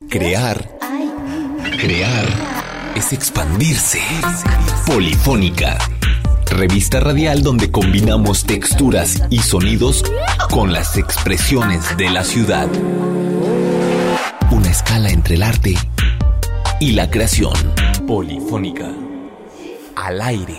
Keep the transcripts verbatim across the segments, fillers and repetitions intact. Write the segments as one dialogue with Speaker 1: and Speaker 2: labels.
Speaker 1: Crear, crear es expandirse. Polifónica, revista radial donde combinamos texturas y sonidos con las expresiones de la ciudad. Una escala entre el arte y la creación. Polifónica, al aire.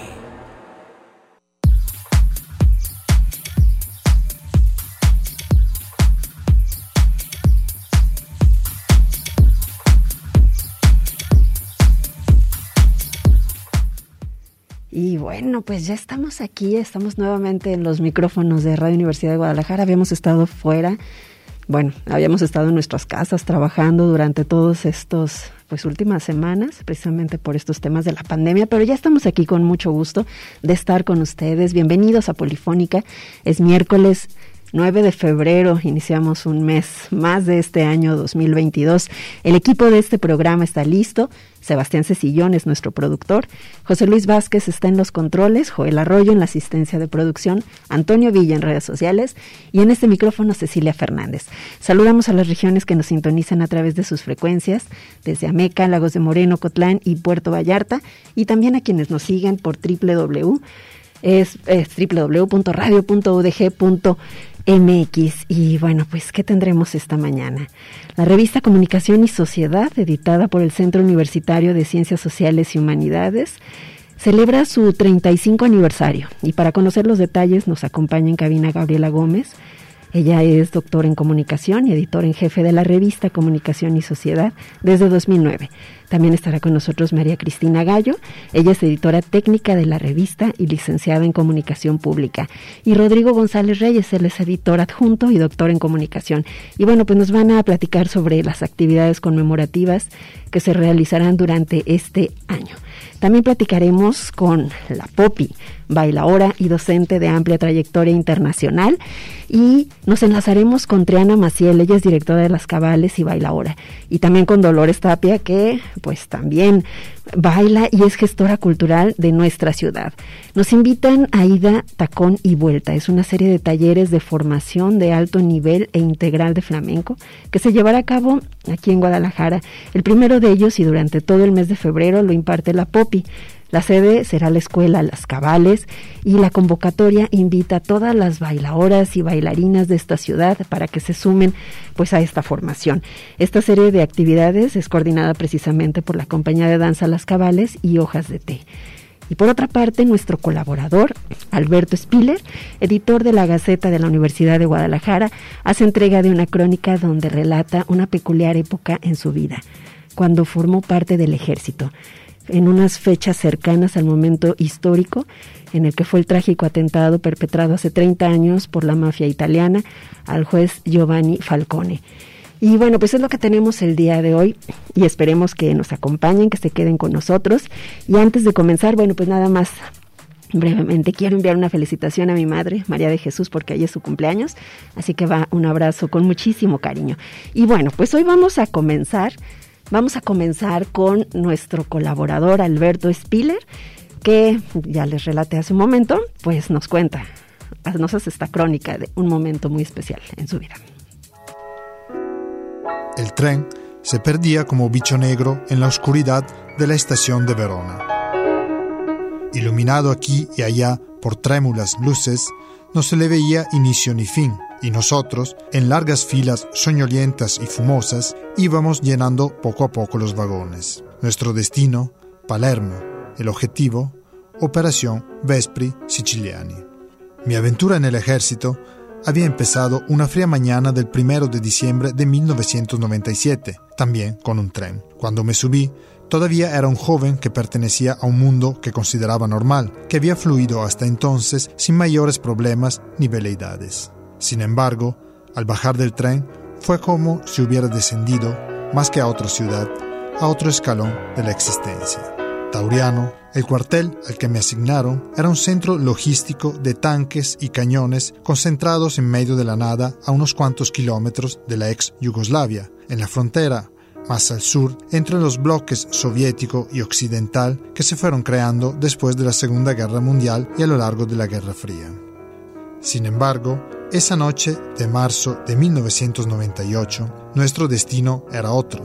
Speaker 2: Y bueno, pues ya estamos aquí, estamos nuevamente en los micrófonos de Radio Universidad de Guadalajara. Habíamos estado fuera, bueno, habíamos estado en nuestras casas trabajando durante todos estos, pues últimas semanas, precisamente por estos temas de la pandemia, pero ya estamos aquí con mucho gusto de estar con ustedes. Bienvenidos a Polifónica. Es miércoles nueve de febrero, iniciamos un mes más de este año dos mil veintidós. El equipo de este programa está listo. Sebastián Cecillón es nuestro productor, José Luis Vázquez está en los controles, Joel Arroyo en la asistencia de producción, Antonio Villa en redes sociales y en este micrófono Cecilia Fernández. Saludamos a las regiones que nos sintonizan a través de sus frecuencias, desde Ameca, Lagos de Moreno, Cotlán y Puerto Vallarta, y también a quienes nos siguen por doble u doble u doble u es, es doble u doble u doble u punto radio punto u d g punto m x. Y bueno, pues ¿qué tendremos esta mañana? La revista Comunicación y Sociedad, editada por el Centro Universitario de Ciencias Sociales y Humanidades, celebra su treinta y cinco aniversario, y para conocer los detalles nos acompaña en cabina Gabriela Gómez. Ella es doctora en comunicación y editora en jefe de la revista Comunicación y Sociedad desde dos mil nueve. También estará con nosotros María Cristina Gallo. Ella es editora técnica de la revista y licenciada en comunicación pública. Y Rodrigo González Reyes, él es editor adjunto y doctor en comunicación. Y bueno, pues nos van a platicar sobre las actividades conmemorativas que se realizarán durante este año. También platicaremos con la Popi, bailaora y docente de amplia trayectoria internacional, y nos enlazaremos con Triana Maciel. Ella es directora de Las Cabales y bailaora, y también con Dolores Tapia, que pues también baila y es gestora cultural de nuestra ciudad. Nos invitan a Ida Tacón y Vuelta. Es una serie de talleres de formación de alto nivel e integral de flamenco que se llevará a cabo aquí en Guadalajara. El primero de ellos, y durante todo el mes de febrero, lo imparte la Popi. La sede será la Escuela Las Cabales, y la convocatoria invita a todas las bailadoras y bailarinas de esta ciudad para que se sumen pues a esta formación. Esta serie de actividades es coordinada precisamente por la compañía de danza Las Cabales y Hojas de Té. Y por otra parte, nuestro colaborador, Alberto Spiller, editor de la Gaceta de la Universidad de Guadalajara, hace entrega de una crónica donde relata una peculiar época en su vida, cuando formó parte del ejército, en unas fechas cercanas al momento histórico en el que fue el trágico atentado perpetrado hace treinta años por la mafia italiana al juez Giovanni Falcone. Y bueno, pues es lo que tenemos el día de hoy, y esperemos que nos acompañen, que se queden con nosotros. Y antes de comenzar, bueno, pues nada más brevemente quiero enviar una felicitación a mi madre, María de Jesús, porque hoy es su cumpleaños, así que va un abrazo con muchísimo cariño. Y bueno, pues hoy vamos a comenzar Vamos a comenzar con nuestro colaborador Alberto Spiller, que ya les relaté hace un momento, pues nos cuenta, nos hace esta crónica de un momento muy especial en su vida.
Speaker 3: El tren se perdía como bicho negro en la oscuridad de la estación de Verona. Iluminado aquí y allá por trémulas luces, no se le veía inicio ni fin, y nosotros, en largas filas soñolientas y fumosas, íbamos llenando poco a poco los vagones. Nuestro destino, Palermo. El objetivo, Operación Vespri Siciliani. Mi aventura en el ejército había empezado una fría mañana del primero de diciembre de mil novecientos noventa y siete, también con un tren. Cuando me subí, todavía era un joven que pertenecía a un mundo que consideraba normal, que había fluido hasta entonces sin mayores problemas ni veleidades. Sin embargo, al bajar del tren, fue como si hubiera descendido, más que a otra ciudad, a otro escalón de la existencia. Tauriano, el cuartel al que me asignaron, era un centro logístico de tanques y cañones concentrados en medio de la nada a unos cuantos kilómetros de la ex Yugoslavia, en la frontera, más al sur, entre los bloques soviético y occidental que se fueron creando después de la Segunda Guerra Mundial y a lo largo de la Guerra Fría. Sin embargo, esa noche de marzo de mil novecientos noventa y ocho, nuestro destino era otro.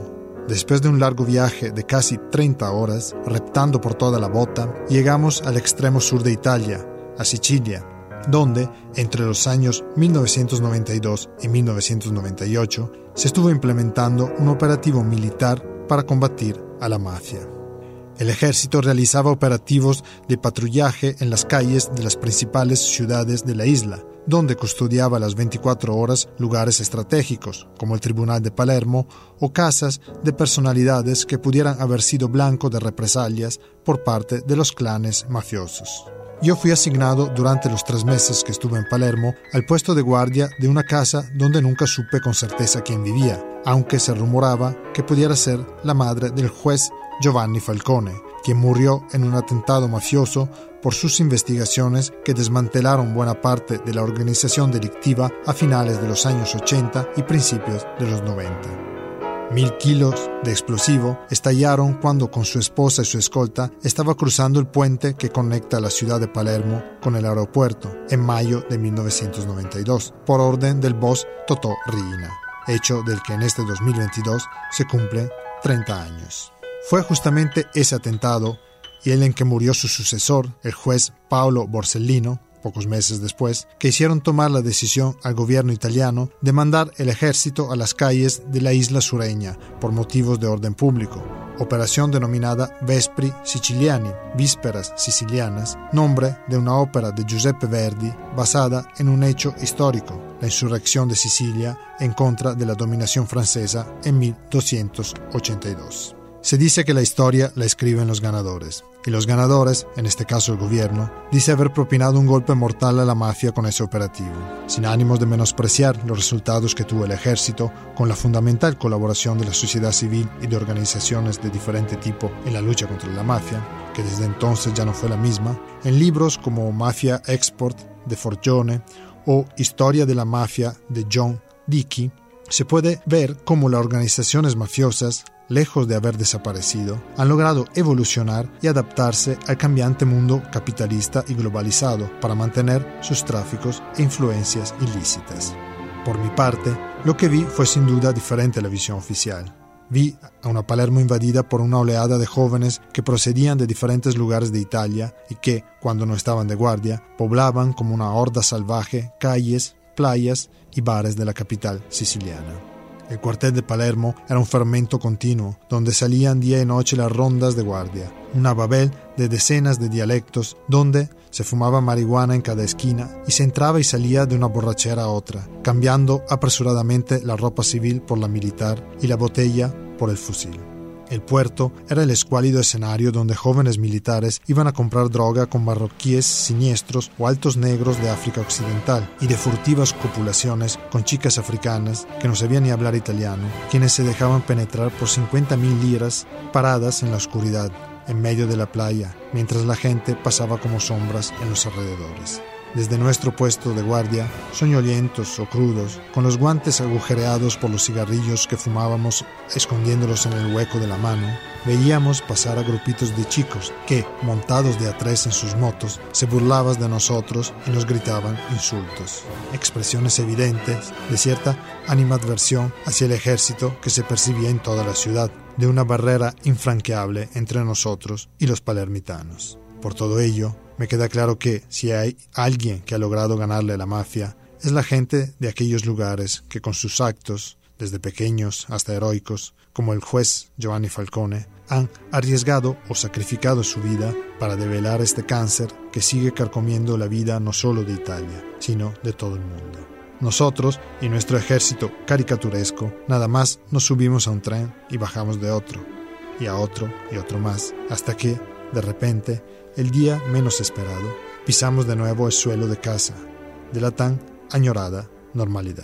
Speaker 3: Después de un largo viaje de casi treinta horas, reptando por toda la bota, llegamos al extremo sur de Italia, a Sicilia, donde, entre los años mil novecientos noventa y dos y mil novecientos noventa y ocho, se estuvo implementando un operativo militar para combatir a la mafia. El ejército realizaba operativos de patrullaje en las calles de las principales ciudades de la isla, donde custodiaba las veinticuatro horas lugares estratégicos, como el Tribunal de Palermo, o casas de personalidades que pudieran haber sido blanco de represalias por parte de los clanes mafiosos. Yo fui asignado durante los tres meses que estuve en Palermo al puesto de guardia de una casa donde nunca supe con certeza quién vivía, aunque se rumoraba que pudiera ser la madre del juez Giovanni Falcone, quien murió en un atentado mafioso por sus investigaciones que desmantelaron buena parte de la organización delictiva a finales de los años ochenta y principios de los noventa. Mil kilos de explosivo estallaron cuando con su esposa y su escolta estaba cruzando el puente que conecta la ciudad de Palermo con el aeropuerto en mayo de mil novecientos noventa y dos, por orden del boss Totò Riina, hecho del que en este dos mil veintidós se cumplen treinta años. Fue justamente ese atentado y el en que murió su sucesor, el juez Paolo Borsellino, pocos meses después, que hicieron tomar la decisión al gobierno italiano de mandar el ejército a las calles de la isla sureña por motivos de orden público, operación denominada Vespri Siciliani, Vísperas Sicilianas, nombre de una ópera de Giuseppe Verdi basada en un hecho histórico, la insurrección de Sicilia en contra de la dominación francesa en mil doscientos ochenta y dos. Se dice que la historia la escriben los ganadores, y los ganadores, en este caso el gobierno, dice haber propinado un golpe mortal a la mafia con ese operativo. Sin ánimos de menospreciar los resultados que tuvo el ejército, con la fundamental colaboración de la sociedad civil y de organizaciones de diferente tipo en la lucha contra la mafia, que desde entonces ya no fue la misma, en libros como Mafia Export de Forgione o Historia de la Mafia de John Dickey, se puede ver cómo las organizaciones mafiosas, lejos de haber desaparecido, han logrado evolucionar y adaptarse al cambiante mundo capitalista y globalizado para mantener sus tráficos e influencias ilícitas. Por mi parte, lo que vi fue sin duda diferente a la visión oficial. Vi a una Palermo invadida por una oleada de jóvenes que procedían de diferentes lugares de Italia y que, cuando no estaban de guardia, poblaban como una horda salvaje calles, playas y bares de la capital siciliana. El cuartel de Palermo era un fermento continuo, donde salían día y noche las rondas de guardia, una babel de decenas de dialectos, donde se fumaba marihuana en cada esquina y se entraba y salía de una borrachera a otra, cambiando apresuradamente la ropa civil por la militar y la botella por el fusil. El puerto era el escuálido escenario donde jóvenes militares iban a comprar droga con marroquíes siniestros o altos negros de África Occidental y de furtivas copulaciones con chicas africanas que no sabían ni hablar italiano, quienes se dejaban penetrar por cincuenta mil liras paradas en la oscuridad, en medio de la playa, mientras la gente pasaba como sombras en los alrededores. Desde nuestro puesto de guardia, soñolientos o crudos, con los guantes agujereados por los cigarrillos que fumábamos escondiéndolos en el hueco de la mano, veíamos pasar a grupitos de chicos que, montados de a tres en sus motos, se burlaban de nosotros y nos gritaban insultos. Expresiones evidentes de cierta animadversión hacia el ejército que se percibía en toda la ciudad, de una barrera infranqueable entre nosotros y los palermitanos. Por todo ello, me queda claro que si hay alguien que ha logrado ganarle a la mafia, es la gente de aquellos lugares que con sus actos, desde pequeños hasta heroicos, como el juez Giovanni Falcone, han arriesgado o sacrificado su vida para develar este cáncer que sigue carcomiendo la vida no solo de Italia, sino de todo el mundo. Nosotros y nuestro ejército caricaturesco nada más nos subimos a un tren y bajamos de otro, y a otro y otro más, hasta que, de repente, el día menos esperado, pisamos de nuevo el suelo de casa, de la tan añorada normalidad.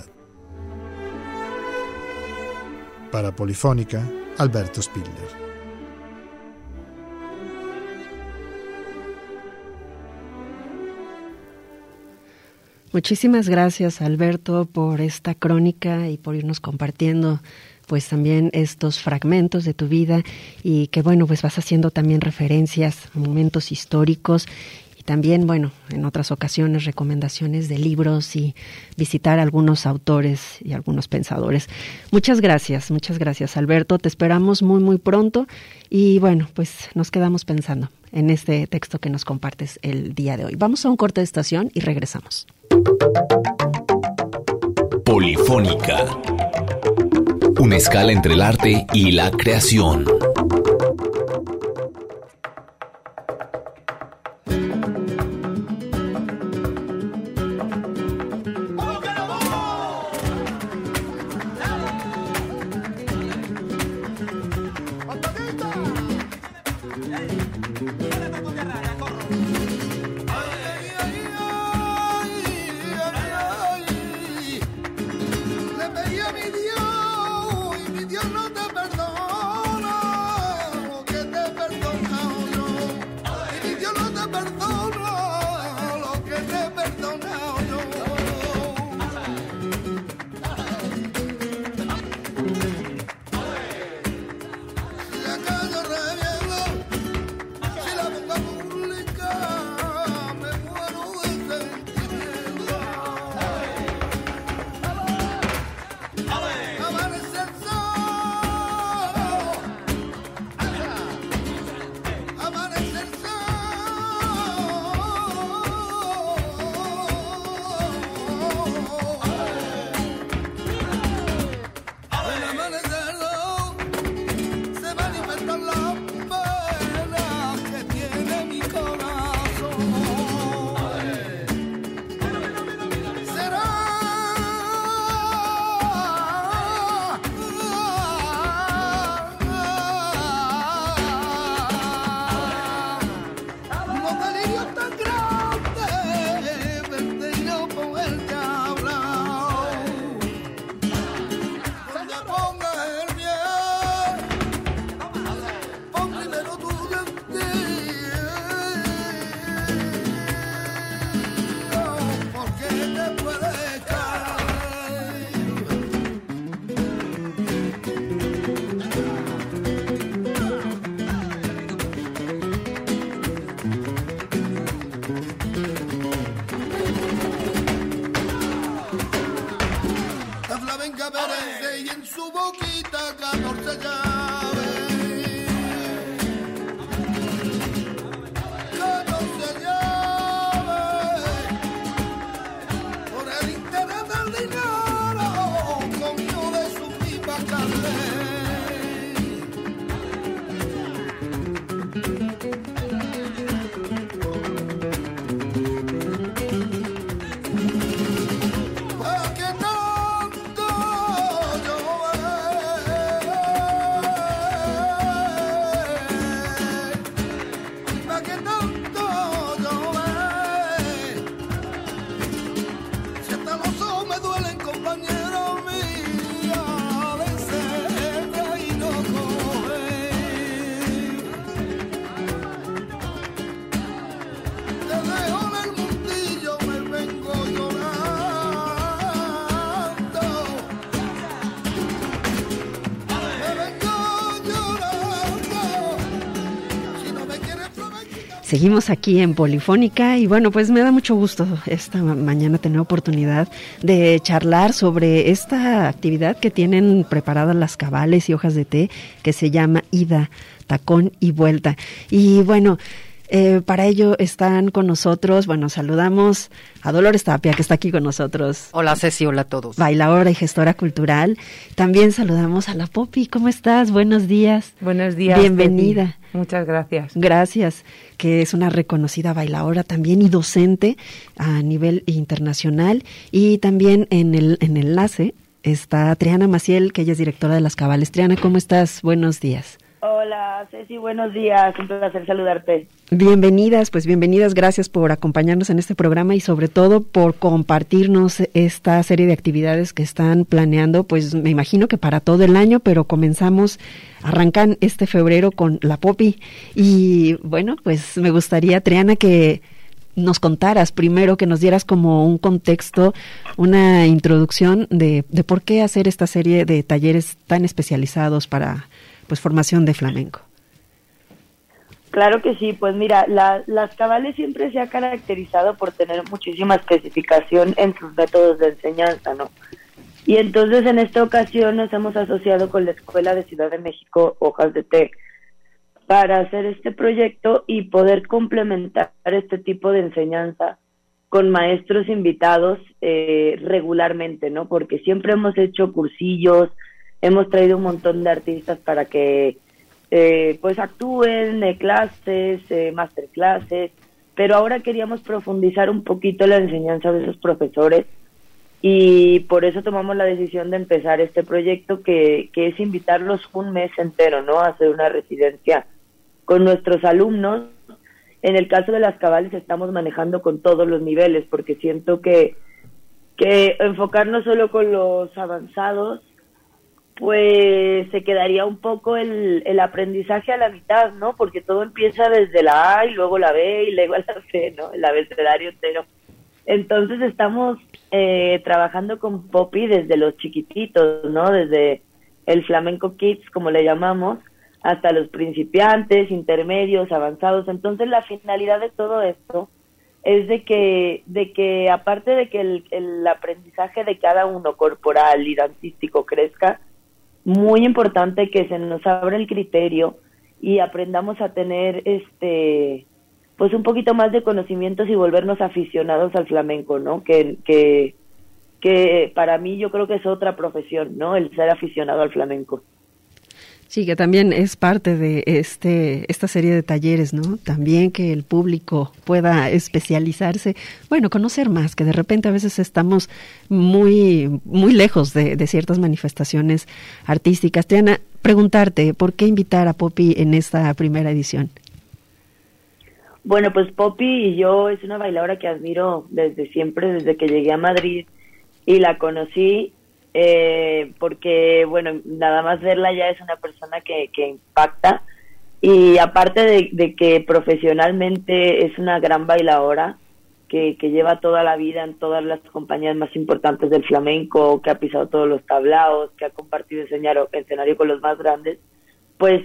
Speaker 3: Para Polifónica, Alberto Spiller.
Speaker 2: Muchísimas gracias, Alberto, por esta crónica y por irnos compartiendo pues también estos fragmentos de tu vida y que bueno, pues vas haciendo también referencias a momentos históricos y también, bueno, en otras ocasiones recomendaciones de libros y visitar a algunos autores y algunos pensadores. Muchas gracias, muchas gracias, Alberto. Te esperamos muy, muy pronto y bueno, pues nos quedamos pensando en este texto que nos compartes el día de hoy. Vamos a un corte de estación y regresamos.
Speaker 1: Polifónica. Una escala entre el arte y la creación.
Speaker 2: Seguimos aquí en Polifónica y bueno, pues me da mucho gusto esta mañana tener oportunidad de charlar sobre esta actividad que tienen preparadas las Cabales y Hojas de Té, que se llama Ida, Tacón y Vuelta. Y bueno, eh, para ello están con nosotros, bueno, saludamos a Dolores Tapia, que está aquí con nosotros.
Speaker 4: Hola Ceci, hola a todos.
Speaker 2: Bailaora y gestora cultural. También saludamos a la Popi. ¿Cómo estás? Buenos días.
Speaker 5: Buenos días.
Speaker 2: Bienvenida.
Speaker 5: Ceci. Muchas gracias.
Speaker 2: Gracias, que es una reconocida bailaora también y docente a nivel internacional. Y también en el en enlace está Triana Maciel, que ella es directora de las Cabales. Triana, ¿cómo estás? Buenos días.
Speaker 6: Hola, Ceci, buenos días. Un placer saludarte.
Speaker 2: Bienvenidas, pues bienvenidas. Gracias por acompañarnos en este programa y sobre todo por compartirnos esta serie de actividades que están planeando, pues me imagino que para todo el año, pero comenzamos, arrancan este febrero con la Popi. Y bueno, pues me gustaría, Triana, que nos contaras primero, que nos dieras como un contexto, una introducción de, de por qué hacer esta serie de talleres tan especializados para pues formación de flamenco.
Speaker 6: Claro que sí, pues mira, la, las cabales siempre se ha caracterizado por tener muchísima especificación en sus métodos de enseñanza, ¿no? Y entonces en esta ocasión nos hemos asociado con la Escuela de Ciudad de México, Hojas de Té, para hacer este proyecto y poder complementar este tipo de enseñanza con maestros invitados eh, regularmente, ¿no? Porque siempre hemos hecho cursillos, hemos traído un montón de artistas para que eh, pues actúen, de clases, eh, masterclasses, pero ahora queríamos profundizar un poquito la enseñanza de esos profesores y por eso tomamos la decisión de empezar este proyecto que, que es invitarlos un mes entero, ¿no? A hacer una residencia con nuestros alumnos. En el caso de las cabales estamos manejando con todos los niveles, porque siento que, que enfocarnos solo con los avanzados, pues se quedaría un poco el, el aprendizaje a la mitad, ¿no? Porque todo empieza desde la A y luego la B y luego la C, ¿no? El abecedario entero. Entonces estamos eh, trabajando con Poppy desde los chiquititos, ¿no? Desde el Flamenco Kids, como le llamamos, hasta los principiantes, intermedios, avanzados. Entonces la finalidad de todo esto es de que, de que aparte de que el, el aprendizaje de cada uno corporal y dancístico crezca, muy importante que se nos abra el criterio y aprendamos a tener este pues un poquito más de conocimientos y volvernos aficionados al flamenco, ¿no? Que, que, que para mí yo creo que es otra profesión, ¿no? El ser aficionado al flamenco.
Speaker 2: Sí, que también es parte de este esta serie de talleres, ¿no? También que el público pueda especializarse, bueno, conocer más, que de repente a veces estamos muy muy lejos de, de ciertas manifestaciones artísticas. Triana, preguntarte, ¿por qué invitar a Poppy en esta primera edición?
Speaker 6: Bueno, pues Poppy y yo es una bailadora que admiro desde siempre, desde que llegué a Madrid y la conocí. Eh, porque, bueno, nada más verla ya es una persona que, que impacta y aparte de, de que profesionalmente es una gran bailadora que, que lleva toda la vida en todas las compañías más importantes del flamenco, que ha pisado todos los tablaos, que ha compartido escenario, escenario con los más grandes, pues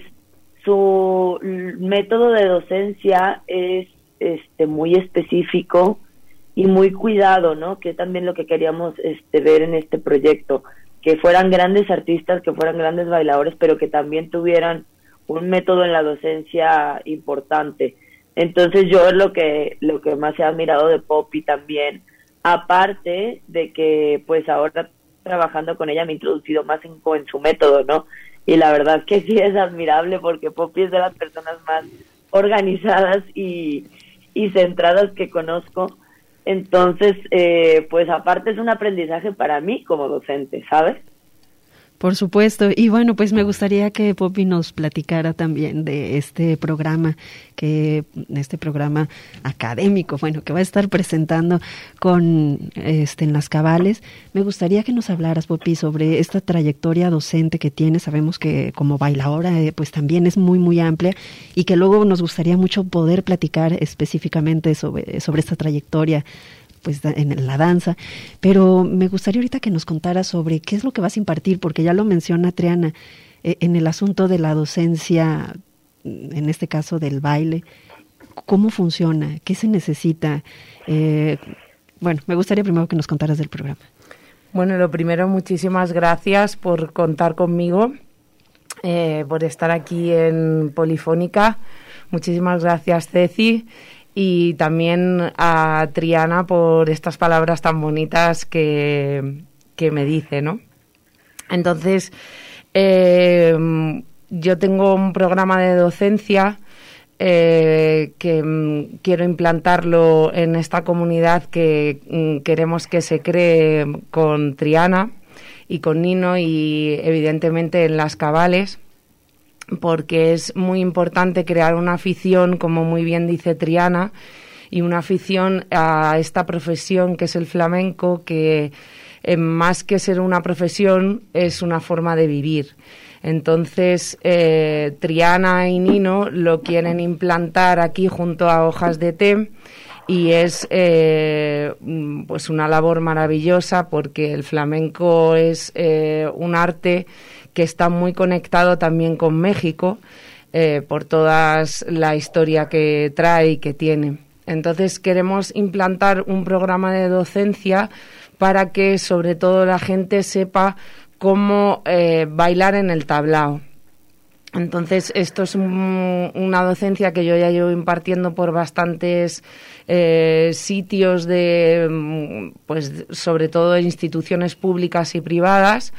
Speaker 6: su método de docencia es este muy específico y muy cuidado, ¿no? Que también lo que queríamos este ver en este proyecto, que fueran grandes artistas, que fueran grandes bailadores, pero que también tuvieran un método en la docencia importante. Entonces yo es lo que lo que más he admirado de Poppy también, aparte de que pues ahora trabajando con ella me he introducido más en, en su método, ¿no? Y la verdad que sí es admirable porque Poppy es de las personas más organizadas y, y centradas que conozco. Entonces, eh, pues aparte es un aprendizaje para mí como docente, ¿sabes?
Speaker 2: Por supuesto, y bueno, pues me gustaría que Poppy nos platicara también de este programa, que este programa académico, bueno, que va a estar presentando con este en las cabales. Me gustaría que nos hablaras, Poppy, sobre esta trayectoria docente que tienes. Sabemos que como bailadora, eh, pues también es muy, muy amplia y que luego nos gustaría mucho poder platicar específicamente sobre, sobre esta trayectoria pues en la danza, pero me gustaría ahorita que nos contaras sobre qué es lo que vas a impartir, porque ya lo menciona Triana, eh, en el asunto de la docencia, en este caso del baile, ¿cómo funciona? ¿Qué se necesita? Eh, bueno, me gustaría primero que nos contaras del programa.
Speaker 4: Bueno, lo primero, muchísimas gracias por contar conmigo, eh, por estar aquí en Polifónica. Muchísimas gracias, Ceci. Y también a Triana por estas palabras tan bonitas que, que me dice, ¿no? Entonces, eh, yo tengo un programa de docencia eh, que mm, quiero implantarlo en esta comunidad que mm, queremos que se cree con Triana y con Nino y evidentemente en las cabales, porque es muy importante crear una afición, como muy bien dice Triana, y una afición a esta profesión que es el flamenco, que eh, más que ser una profesión es una forma de vivir. Entonces, eh, Triana y Nino lo quieren implantar aquí junto a Hojas de Té y es eh, pues una labor maravillosa porque el flamenco es eh, un arte que está muy conectado también con México. eh, por toda la historia que trae y que tiene. Entonces queremos implantar un programa de docencia para que sobre todo la gente sepa cómo eh, bailar en el tablao. Entonces, esto es un, una docencia que yo ya llevo impartiendo por bastantes eh, sitios de, pues, sobre todo instituciones públicas y privadas,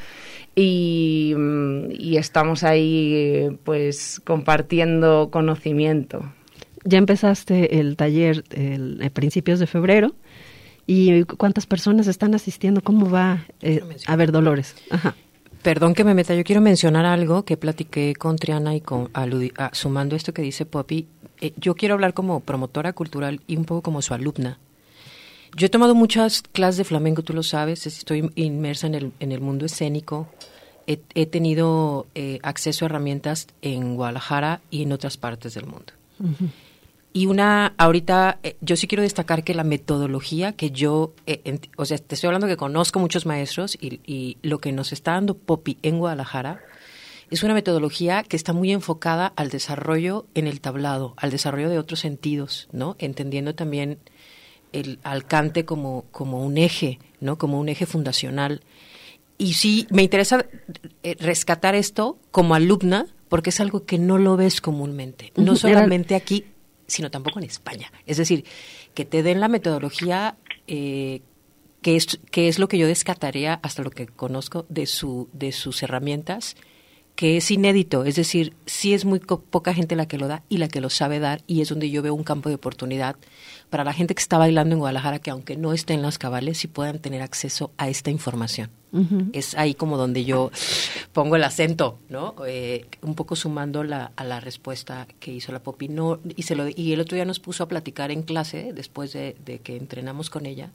Speaker 4: y, y estamos ahí, pues, compartiendo conocimiento.
Speaker 2: Ya empezaste el taller el, a principios de febrero. ¿Y cuántas personas están asistiendo? ¿Cómo va? Eh, a ver, Dolores. Ajá.
Speaker 5: Perdón que me meta, yo quiero mencionar algo que platiqué con Triana y con aludi- ah, sumando esto que dice Poppy. Eh, yo quiero hablar como promotora cultural y un poco como su alumna. Yo he tomado muchas clases de flamenco, tú lo sabes, estoy inmersa en el, en el mundo escénico. He, he tenido eh, acceso a herramientas en Guadalajara y en otras partes del mundo. Uh-huh. Y una, ahorita, eh, yo sí quiero destacar que la metodología que yo, eh, ent- o sea, te estoy hablando que conozco muchos maestros y, y lo que nos está dando Poppy en Guadalajara es una metodología que está muy enfocada al desarrollo en el tablado, al desarrollo de otros sentidos, ¿no? Entendiendo también el al cante como, como un eje, ¿no? Como un eje fundacional. Y sí, me interesa eh, rescatar esto como alumna porque es algo que no lo ves comúnmente, no solamente aquí, sino tampoco en España. Es decir, que te den la metodología, eh, que, es, que es lo que yo descataría hasta lo que conozco de, su, de sus herramientas, que es inédito. Es decir, sí es muy co- poca gente la que lo da y la que lo sabe dar, y es donde yo veo un campo de oportunidad para la gente que está bailando en Guadalajara, que aunque no esté en las cabales, sí puedan tener acceso a esta información. Uh-huh. Es ahí como donde yo pongo el acento, ¿no? Eh, un poco sumando la, a la respuesta que hizo la Poppy. No, y, se lo, y el otro día nos puso a platicar en clase, después de, de que entrenamos con ella,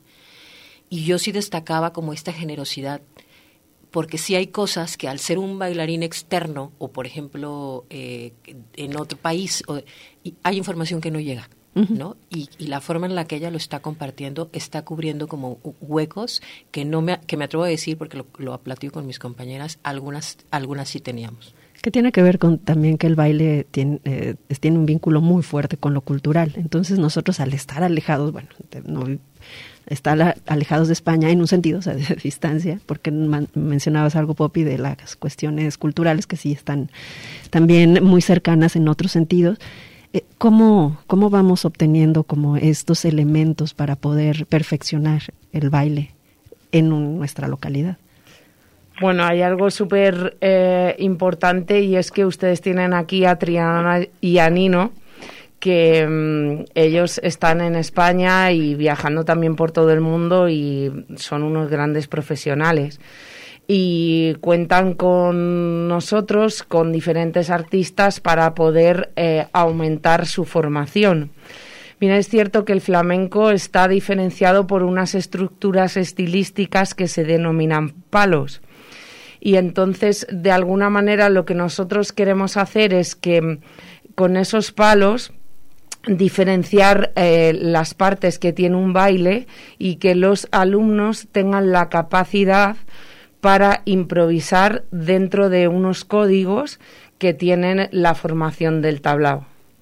Speaker 5: y yo sí destacaba como esta generosidad, porque sí hay cosas que al ser un bailarín externo, o por ejemplo eh, en otro país, o, y hay información que no llega, ¿no? Y, y la forma en la que ella lo está compartiendo está cubriendo como huecos que no me que me atrevo a decir, porque lo, lo platico con mis compañeras, algunas algunas sí teníamos.
Speaker 2: Que tiene que ver con también que el baile tiene, eh, tiene un vínculo muy fuerte con lo cultural. Entonces nosotros, al estar alejados, bueno, no, estar alejados de España en un sentido, o sea, de distancia, porque man, mencionabas algo, Poppy, de las cuestiones culturales que sí están también muy cercanas en otros sentidos. ¿Cómo, ¿Cómo vamos obteniendo como estos elementos para poder perfeccionar el baile en un, nuestra localidad?
Speaker 4: Bueno, hay algo súper eh, importante, y es que ustedes tienen aquí a Triana y a Nino, que um, ellos están en España y viajando también por todo el mundo, y son unos grandes profesionales. Y cuentan con nosotros, con diferentes artistas, para poder eh, aumentar su formación. Bien, es cierto que el flamenco está diferenciado por unas estructuras estilísticas que se denominan palos. Y entonces, de alguna manera, lo que nosotros queremos hacer es que con esos palos diferenciar eh, las partes que tiene un baile, y que los alumnos tengan la capacidad para improvisar dentro de unos códigos que tienen la formación del tablao.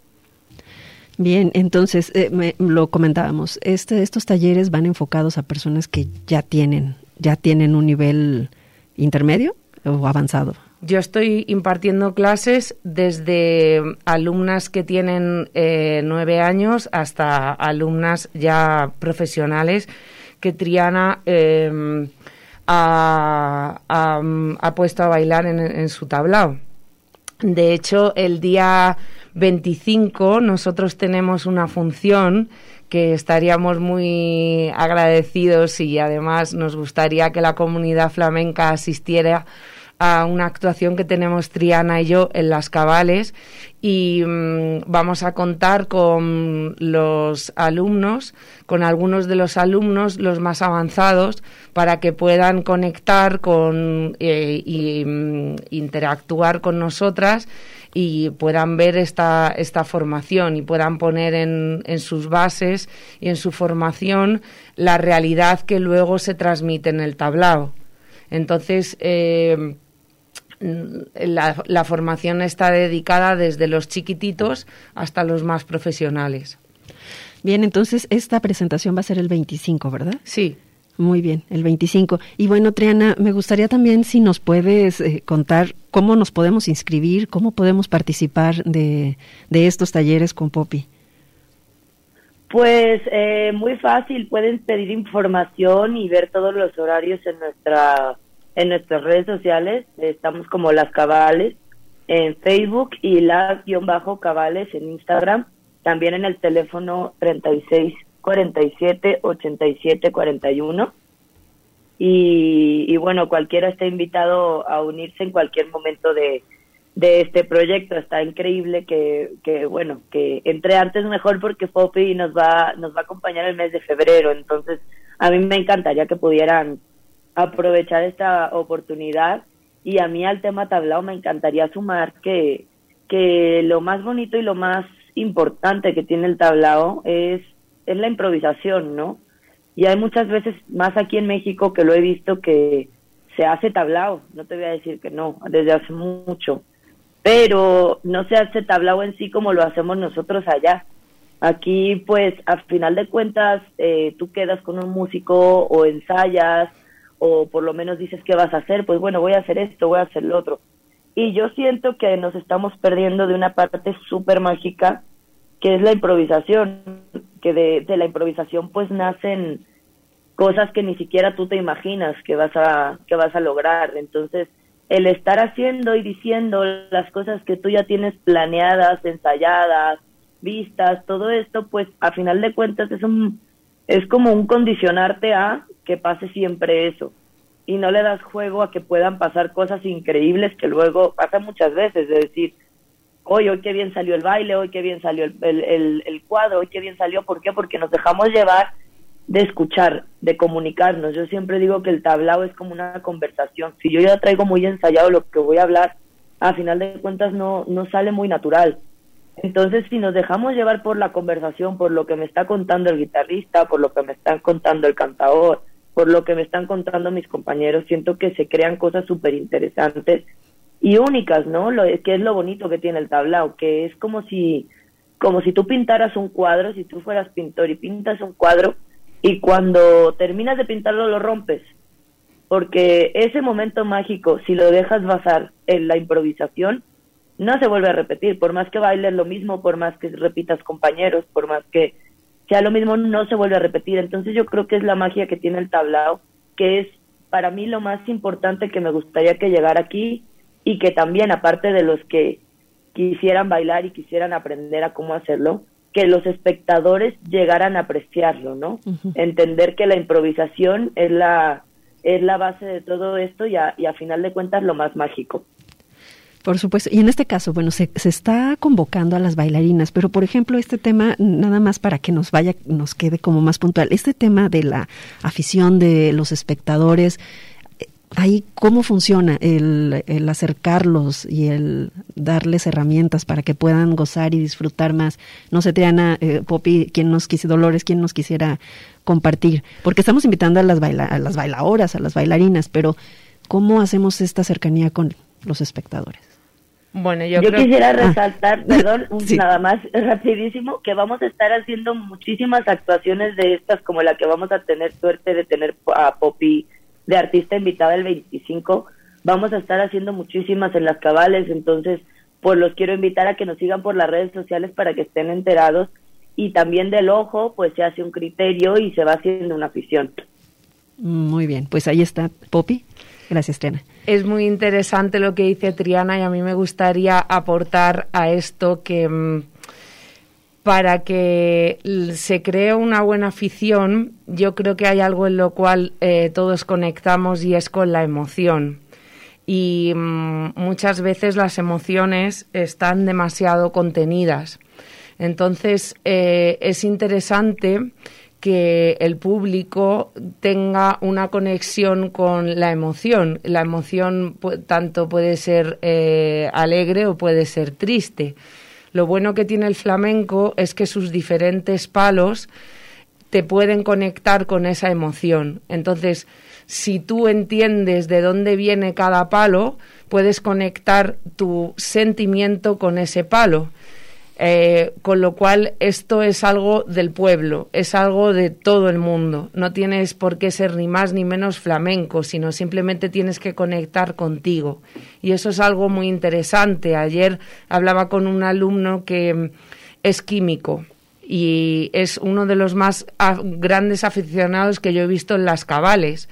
Speaker 2: Bien, entonces, eh, me, lo comentábamos, este, estos talleres van enfocados a personas que ya tienen, ya tienen un nivel intermedio o avanzado.
Speaker 4: Yo estoy impartiendo clases desde alumnas que tienen eh, nueve años hasta alumnas ya profesionales que Triana eh, ha, ha, ha puesto a bailar en, en su tablao. De hecho, el día veinticinco nosotros tenemos una función que estaríamos muy agradecidos, y además nos gustaría que la comunidad flamenca asistiera a una actuación que tenemos Triana y yo en Las Cabales, y mmm, vamos a contar con los alumnos, con algunos de los alumnos, los más avanzados, para que puedan conectar con eh, y mm, interactuar con nosotras, y puedan ver esta, esta formación, y puedan poner en, en sus bases y en su formación la realidad que luego se transmite en el tablao. Entonces, eh, la, la formación está dedicada desde los chiquititos hasta los más profesionales.
Speaker 2: Bien, entonces esta presentación va a ser el veinticinco, ¿verdad?
Speaker 4: Sí.
Speaker 2: Muy bien, el veinticinco. Y bueno, Triana, me gustaría también si nos puedes eh, contar cómo nos podemos inscribir, cómo podemos participar de, de estos talleres con Poppy.
Speaker 6: Pues eh, muy fácil, pueden pedir información y ver todos los horarios en nuestra en nuestras redes sociales. Estamos como Las Cabales en Facebook y Las-Cabales en Instagram. También en el teléfono treinta y seis cuarenta y siete ochenta y siete cuarenta y uno. Y, y bueno, cualquiera está invitado a unirse en cualquier momento de, de este proyecto. Está increíble que, que bueno, que entre antes mejor, porque Poppy nos va, nos va a acompañar el mes de febrero. Entonces, a mí me encantaría que pudieran aprovechar esta oportunidad. Y a mí al tema tablao me encantaría sumar que, que lo más bonito y lo más importante que tiene el tablao es, es la improvisación, ¿no? Y hay muchas veces, más aquí en México, que lo he visto, que se hace tablao. No te voy a decir que no, desde hace mucho. Pero no se hace tablao en sí como lo hacemos nosotros allá. Aquí, pues, al final de cuentas, eh, tú quedas con un músico o ensayas, o por lo menos dices qué vas a hacer. Pues bueno, voy a hacer esto, voy a hacer lo otro. Y yo siento que nos estamos perdiendo de una parte súper mágica, que es la improvisación, que de, de la improvisación pues nacen cosas que ni siquiera tú te imaginas que vas a que vas a lograr. Entonces, el estar haciendo y diciendo las cosas que tú ya tienes planeadas, ensayadas, vistas, todo esto, pues a final de cuentas es un es como un condicionarte a que pase siempre eso. Y no le das juego a que puedan pasar cosas increíbles que luego pasa muchas veces, de decir, hoy, hoy qué bien salió el baile, hoy qué bien salió el, el, el, el cuadro, hoy qué bien salió. ¿Por qué? Porque nos dejamos llevar de escuchar, de comunicarnos. Yo siempre digo que el tablao es como una conversación. Si yo ya traigo muy ensayado lo que voy a hablar, a final de cuentas no, no sale muy natural. Entonces, si nos dejamos llevar por la conversación, por lo que me está contando el guitarrista, por lo que me están contando el cantador, por lo que me están contando mis compañeros, siento que se crean cosas súper interesantes y únicas, ¿no? Lo que es lo bonito que tiene el tablao, que es como si como si tú pintaras un cuadro, si tú fueras pintor y pintas un cuadro y cuando terminas de pintarlo lo rompes, porque ese momento mágico, si lo dejas basar en la improvisación, no se vuelve a repetir. Por más que bailes lo mismo, por más que repitas compañeros, por más que sea lo mismo, no se vuelve a repetir. Entonces yo creo que es la magia que tiene el tablao, que es para mí lo más importante que me gustaría que llegara aquí, y que también, aparte de los que quisieran bailar y quisieran aprender a cómo hacerlo, que los espectadores llegaran a apreciarlo, ¿no? Uh-huh. Entender que la improvisación es la es la base de todo esto y a, y a final de cuentas lo más mágico.
Speaker 2: Por supuesto. Y en este caso, bueno, se, se está convocando a las bailarinas, pero por ejemplo, este tema, nada más para que nos vaya, nos quede como más puntual, este tema de la afición de los espectadores, ahí cómo funciona el, el acercarlos y el darles herramientas para que puedan gozar y disfrutar más. No sé, Triana, eh, Poppy, quién nos quisiera, Dolores, quién nos quisiera compartir, porque estamos invitando a las baila, a las bailadoras, a las bailarinas, pero ¿cómo hacemos esta cercanía con los espectadores?
Speaker 4: Bueno, yo,
Speaker 6: yo
Speaker 4: creo
Speaker 6: quisiera
Speaker 4: que...
Speaker 6: resaltar, ah, perdón,
Speaker 2: sí.
Speaker 6: nada más rapidísimo, que vamos a estar haciendo muchísimas actuaciones de estas, como la que vamos a tener suerte de tener a Poppy de artista invitada el veinticinco. Vamos a estar haciendo muchísimas en Las Cabales, entonces pues los quiero invitar a que nos sigan por las redes sociales para que estén enterados, y también del ojo pues se hace un criterio y se va haciendo una afición.
Speaker 2: Muy bien, pues ahí está, Poppy. Gracias, Triana.
Speaker 4: Es muy interesante lo que dice Triana, y a mí me gustaría aportar a esto que mmm, para que se cree una buena afición, yo creo que hay algo en lo cual eh, todos conectamos, y es con la emoción. Y mmm, muchas veces las emociones están demasiado contenidas. Entonces eh, es interesante que el público tenga una conexión con la emoción. La emoción pu- tanto puede ser eh, alegre o puede ser triste. Lo bueno que tiene el flamenco es que sus diferentes palos te pueden conectar con esa emoción. Entonces, si tú entiendes de dónde viene cada palo, puedes conectar tu sentimiento con ese palo. Eh, con lo cual, esto es algo del pueblo, es algo de todo el mundo. No tienes por qué ser ni más ni menos flamenco, sino simplemente tienes que conectar contigo. Y eso es algo muy interesante. Ayer hablaba con un alumno que es químico y es uno de los más a- grandes aficionados que yo he visto en las cabales.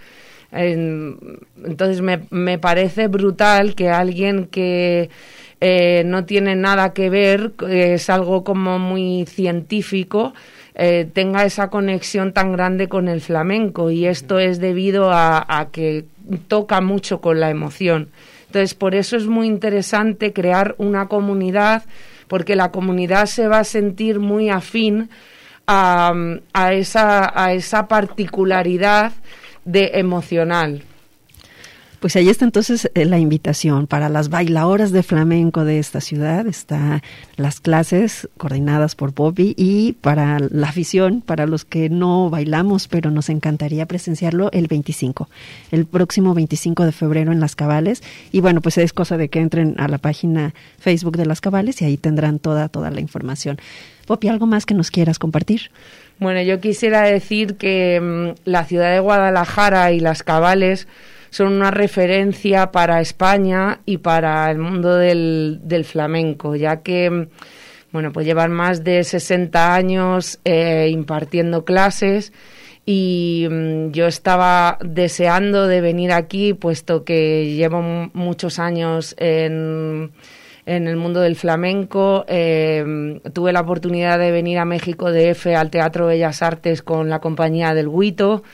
Speaker 4: Entonces me, me parece brutal que alguien que eh, no tiene nada que ver, eh, es algo como muy científico, eh, tenga esa conexión tan grande con el flamenco, y esto es debido a, a que toca mucho con la emoción. Entonces, por eso es muy interesante crear una comunidad, porque la comunidad se va a sentir muy afín a, a, esa, a esa particularidad de emocional.
Speaker 2: Pues ahí está entonces eh, la invitación para las bailadoras de flamenco de esta ciudad. Están las clases coordinadas por Poppy, y para la afición, para los que no bailamos, pero nos encantaría presenciarlo, el veinticinco, el próximo veinticinco de febrero en Las Cabales. Y bueno, pues es cosa de que entren a la página Facebook de Las Cabales y ahí tendrán toda, toda la información. Poppy, ¿algo más que nos quieras compartir?
Speaker 4: Bueno, yo quisiera decir que mmm, la ciudad de Guadalajara y Las Cabales son una referencia para España y para el mundo del, del flamenco, ya que, bueno, pues llevan más de sesenta años eh, impartiendo clases, y mmm, yo estaba deseando de venir aquí, puesto que llevo m- muchos años en, en el mundo del flamenco. Eh, tuve la oportunidad de venir a México D F al Teatro Bellas Artes con la compañía del Huito.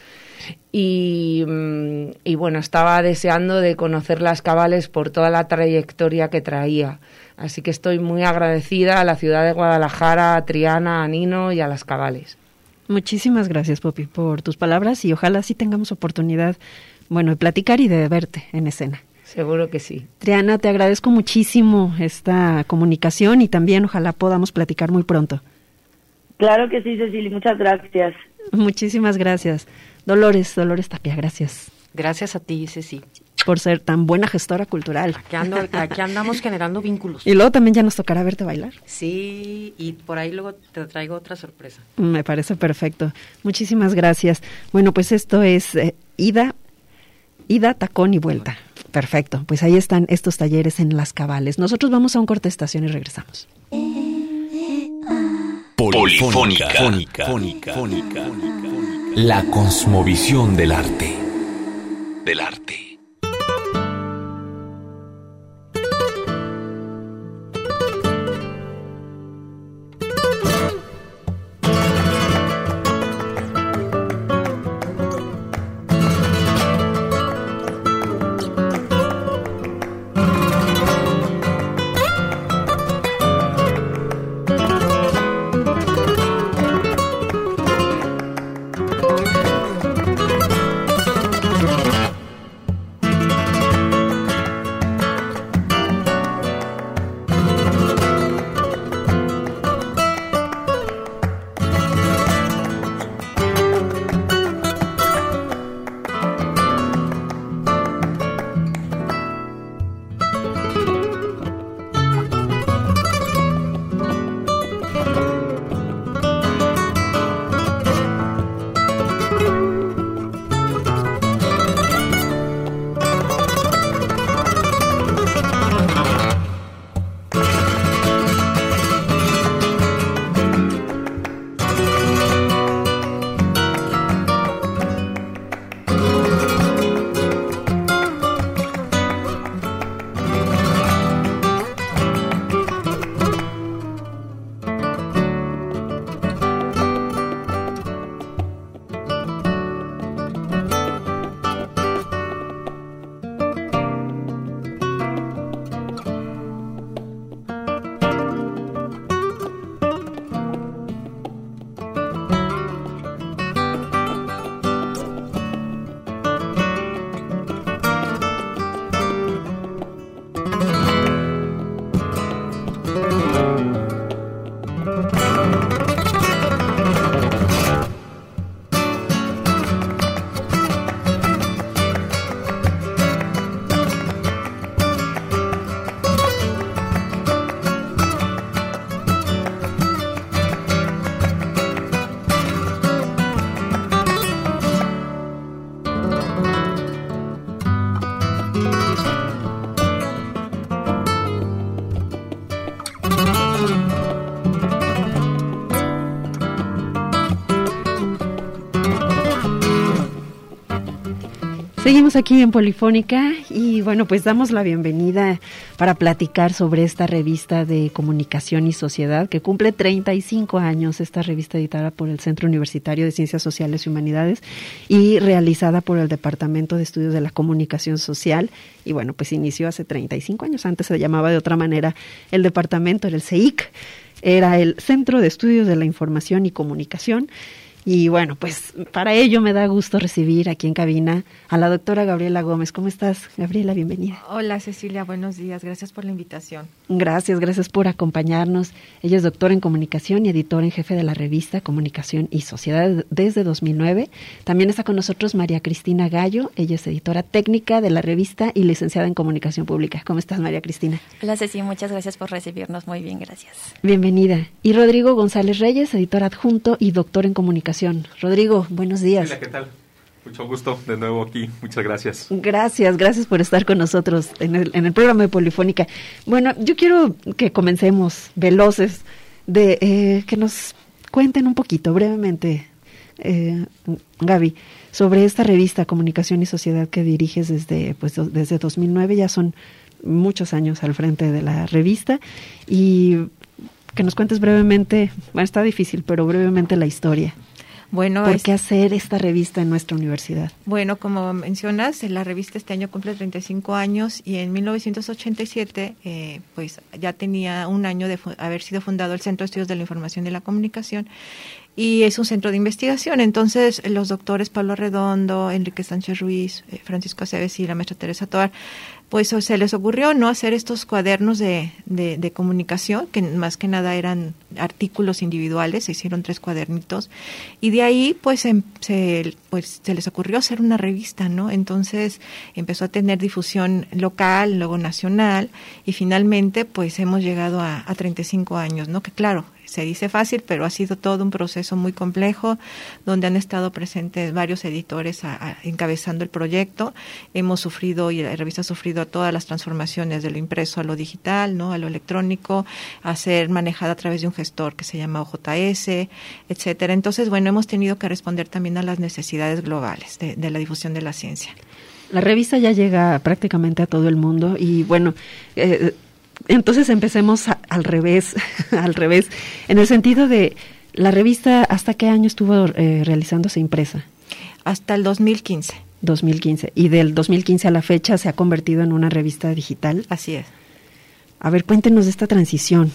Speaker 4: Y, y bueno, estaba deseando de conocer Las Cabales por toda la trayectoria que traía. Así que estoy muy agradecida a la ciudad de Guadalajara, a Triana, a Nino y a Las Cabales.
Speaker 2: Muchísimas gracias, Poppy, por tus palabras, y ojalá sí tengamos oportunidad, bueno, de platicar y de verte en escena.
Speaker 4: Seguro que sí.
Speaker 2: Triana, te agradezco muchísimo esta comunicación, y también ojalá podamos platicar muy pronto.
Speaker 6: Claro que sí, Cecily, muchas gracias.
Speaker 2: Muchísimas gracias. Dolores, Dolores Tapia, gracias.
Speaker 5: Gracias a ti, Ceci.
Speaker 2: Por ser tan buena gestora cultural.
Speaker 5: Aquí, ando, aquí andamos generando vínculos.
Speaker 2: Y luego también ya nos tocará verte bailar.
Speaker 5: Sí, y por ahí luego te traigo otra sorpresa.
Speaker 2: Me parece perfecto. Muchísimas gracias. Bueno, pues esto es eh, ida, ida, tacón y vuelta. Perfecto. Pues ahí están estos talleres en Las Cabales. Nosotros vamos a un corte de estación y regresamos.
Speaker 1: Polifónica. Polifónica. Fónica. Fónica. La cosmovisión del arte. Del arte.
Speaker 2: Seguimos aquí en Polifónica y bueno, pues damos la bienvenida para platicar sobre esta revista de comunicación y sociedad que cumple treinta y cinco años, esta revista editada por el Centro Universitario de Ciencias Sociales y Humanidades y realizada por el Departamento de Estudios de la Comunicación Social y bueno, pues inició hace treinta y cinco años, antes se llamaba de otra manera el departamento, era el C E I C, era el Centro de Estudios de la Información y Comunicación. Y bueno, pues para ello me da gusto recibir aquí en cabina a la doctora Gabriela Gómez. ¿Cómo estás, Gabriela? Bienvenida.
Speaker 7: Hola, Cecilia. Buenos días. Gracias por la invitación.
Speaker 2: Gracias, gracias por acompañarnos. Ella es doctora en comunicación y editora en jefe de la revista Comunicación y Sociedad desde dos mil nueve. También está con nosotros María Cristina Gallo. Ella es editora técnica de la revista y licenciada en comunicación pública. ¿Cómo estás, María Cristina?
Speaker 8: Hola, Ceci. Muchas gracias por recibirnos. Muy bien, gracias.
Speaker 2: Bienvenida. Y Rodrigo González Reyes, editor adjunto y doctor en comunicación. Rodrigo, buenos días.
Speaker 9: Hola, ¿qué tal? Mucho gusto de nuevo aquí. Muchas gracias.
Speaker 2: Gracias, gracias por estar con nosotros en el, en el programa de Polifónica. Bueno, yo quiero que comencemos veloces, de eh, que nos cuenten un poquito, brevemente, eh, Gaby, sobre esta revista Comunicación y Sociedad que diriges desde, pues, do, desde dos mil nueve, ya son muchos años al frente de la revista, y que nos cuentes brevemente, bueno, está difícil, pero brevemente la historia.
Speaker 7: Bueno,
Speaker 2: ¿Por
Speaker 7: es,
Speaker 2: qué hacer esta revista en nuestra universidad?
Speaker 7: Bueno, como mencionas, la revista este año cumple treinta y cinco años y en mil novecientos ochenta y siete eh, pues ya tenía un año de fu- haber sido fundado el Centro de Estudios de la Información y la Comunicación y es un centro de investigación. Entonces, los doctores Pablo Redondo, Enrique Sánchez Ruiz, eh, Francisco Aceves y la maestra Teresa Tovar, pues se les ocurrió no hacer estos cuadernos de, de, de comunicación, que más que nada eran artículos individuales, se hicieron tres cuadernitos, y de ahí pues se, se, pues se les ocurrió hacer una revista, ¿no? Entonces empezó a tener difusión local, luego nacional, y finalmente pues hemos llegado a, a treinta y cinco años, ¿no? Que claro, se dice fácil, pero ha sido todo un proceso muy complejo, donde han estado presentes varios editores a, a, encabezando el proyecto. Hemos sufrido, y la revista ha sufrido todas las transformaciones de lo impreso a lo digital, ¿no? A lo electrónico, a ser manejada a través de un gestor que se llama O J S, etcétera. Entonces, bueno, hemos tenido que responder también a las necesidades globales de, de la difusión de la ciencia.
Speaker 2: La revista ya llega prácticamente a todo el mundo y bueno, eh, entonces empecemos a, al revés, al revés, en el sentido de la revista, ¿hasta qué año estuvo eh, realizándose impresa?
Speaker 7: Hasta el dos mil quince.
Speaker 2: dos mil quince. Y del dos mil quince a la fecha se ha convertido en una revista digital.
Speaker 7: Así es.
Speaker 2: A ver, cuéntenos de esta transición.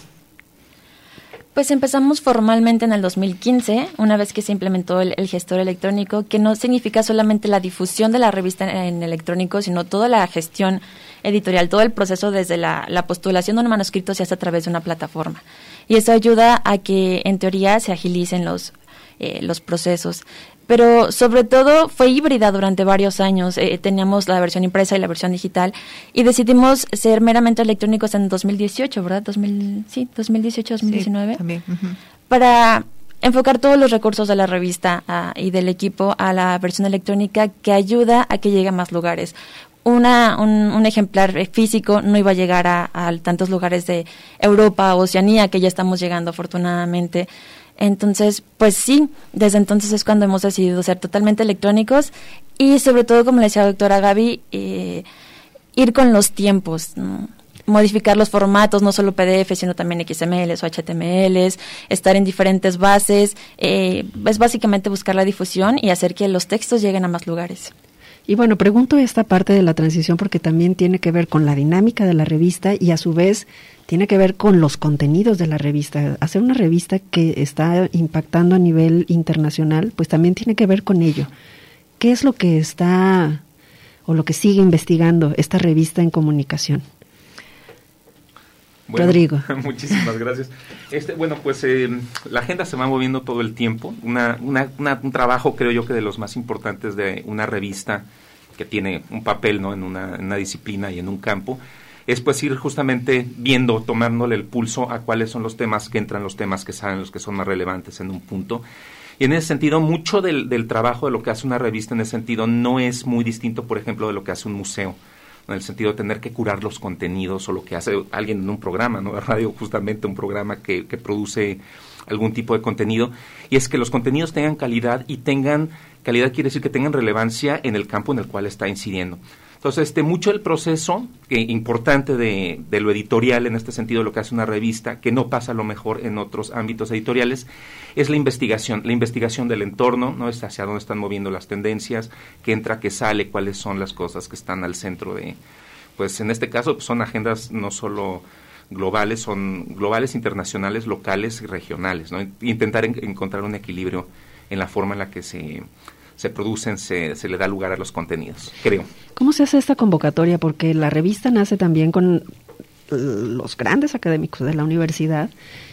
Speaker 8: Pues empezamos formalmente en el dos mil quince, una vez que se implementó el, el gestor electrónico, que no significa solamente la difusión de la revista en, en electrónico, sino toda la gestión editorial, todo el proceso desde la, la postulación de un manuscrito se hace a través de una plataforma. Y eso ayuda a que, en teoría, se agilicen los, eh, los procesos. Pero sobre todo fue híbrida durante varios años. Eh, teníamos la versión impresa y la versión digital y decidimos ser meramente electrónicos en dos mil dieciocho, ¿verdad? dos mil, sí, dos mil dieciocho, dos mil diecinueve.
Speaker 7: Sí, también. Uh-huh.
Speaker 8: Para enfocar todos los recursos de la revista uh, y del equipo a la versión electrónica que ayuda a que llegue a más lugares. Una, un, un ejemplar físico no iba a llegar a, a tantos lugares de Europa o Oceanía, que ya estamos llegando afortunadamente. Entonces, pues sí, desde entonces es cuando hemos decidido ser totalmente electrónicos y sobre todo, como le decía la doctora Gaby, eh, ir con los tiempos, ¿no? Modificar los formatos, no solo P D F, sino también X M Ls o H T M Ls, estar en diferentes bases, eh, es básicamente buscar la difusión y hacer que los textos lleguen a más lugares.
Speaker 2: Y bueno, pregunto esta parte de la transición porque también tiene que ver con la dinámica de la revista y a su vez tiene que ver con los contenidos de la revista. Hacer una revista que está impactando a nivel internacional, pues también tiene que ver con ello. ¿Qué es lo que está o lo que sigue investigando esta revista en comunicación?
Speaker 9: Bueno,
Speaker 2: Rodrigo.
Speaker 9: Muchísimas gracias. Este, bueno, pues eh, la agenda se va moviendo todo el tiempo. Una, una, una, un trabajo, creo yo, que de los más importantes de una revista que tiene un papel, ¿no? en, una, en una disciplina y en un campo, es pues ir justamente viendo, tomándole el pulso a cuáles son los temas que entran, los temas que salen, los que son más relevantes en un punto. Y en ese sentido, mucho del, del trabajo de lo que hace una revista en ese sentido no es muy distinto, por ejemplo, de lo que hace un museo. en el sentido de tener que curar los contenidos o lo que hace alguien en un programa, ¿no? La radio, justamente un programa que, que produce algún tipo de contenido, y es que los contenidos tengan calidad, y tengan calidad quiere decir que tengan relevancia en el campo en el cual está incidiendo. Entonces, este, mucho el proceso eh, importante de, de lo editorial, en este sentido, lo que hace una revista, que no pasa a lo mejor en otros ámbitos editoriales, es la investigación, la investigación del entorno, ¿no? Es hacia dónde están moviendo las tendencias, qué entra, qué sale, cuáles son las cosas que están al centro de, pues en este caso, pues, son agendas no solo globales, son globales, internacionales, locales y regionales, ¿no? Intentar en, encontrar un equilibrio en la forma en la que se... se producen, se, se le da lugar a los contenidos, creo.
Speaker 2: ¿Cómo se hace esta convocatoria? Porque la revista nace también con los grandes académicos de la universidad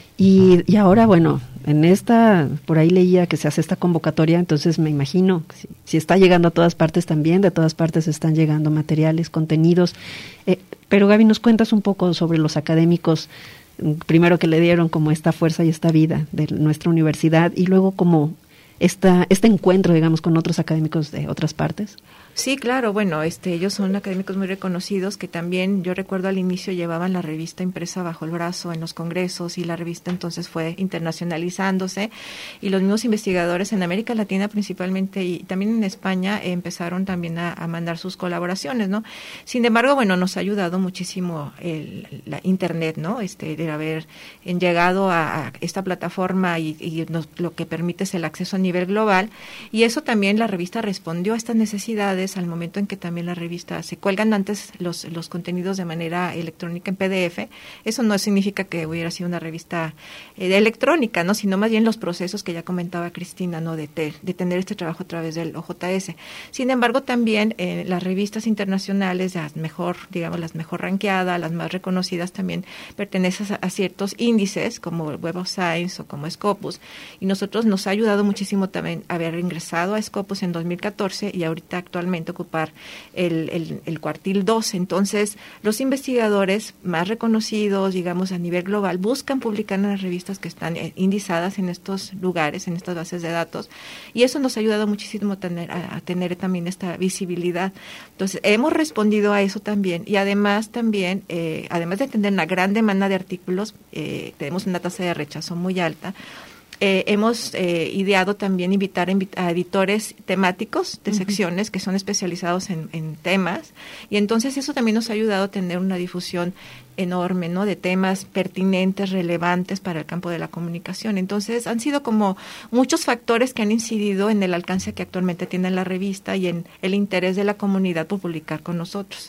Speaker 2: y, y ahora, bueno, en esta, por ahí leía que se hace esta convocatoria, entonces me imagino, si, si está llegando a todas partes también, de todas partes están llegando materiales, contenidos. Eh, pero Gaby, ¿nos cuentas un poco sobre los académicos, primero que le dieron como esta fuerza y esta vida de nuestra universidad y luego como esta, este encuentro, digamos, con otros académicos de otras partes?
Speaker 7: Sí, claro, bueno, este, ellos son académicos muy reconocidos que también, yo recuerdo al inicio llevaban la revista impresa bajo el brazo en los congresos y la revista entonces fue internacionalizándose y los mismos investigadores en América Latina principalmente y también en España eh, empezaron también a, a mandar sus colaboraciones, ¿no? Sin embargo, bueno, nos ha ayudado muchísimo el, la Internet, ¿no? Este, de haber en llegado a, a esta plataforma y, y nos, lo que permite es el acceso a nivel global y eso también la revista respondió a estas necesidades al momento en que también la revista se cuelgan antes los, los contenidos de manera electrónica en P D F. Eso no significa que hubiera sido una revista eh, electrónica, ¿no? Sino más bien los procesos que ya comentaba Cristina, ¿no? De, te, de tener este trabajo a través del O J S. Sin embargo, también eh, las revistas internacionales, las mejor, digamos, las mejor ranqueadas, las más reconocidas, también pertenecen a, a ciertos índices como Web of Science o como Scopus. Y nosotros nos ha ayudado muchísimo también haber ingresado a Scopus en dos mil catorce y ahorita actualmente ocupar el, el, el cuartil dos. Entonces, los investigadores más reconocidos, digamos, a nivel global, buscan publicar en las revistas que están indizadas en estos lugares, en estas bases de datos, y eso nos ha ayudado muchísimo a tener, a, a tener también esta visibilidad. Entonces, hemos respondido a eso también, y además también, eh, además de tener una gran demanda de artículos, eh, tenemos una tasa de rechazo muy alta. Eh, hemos eh, ideado también invitar a editores temáticos de uh-huh. secciones que son especializados en, en temas y entonces eso también nos ha ayudado a tener una difusión enorme, ¿no? De temas pertinentes, relevantes para el campo de la comunicación. Entonces han sido como muchos factores que han incidido en el alcance que actualmente tiene la revista y en el interés de la comunidad por publicar con nosotros.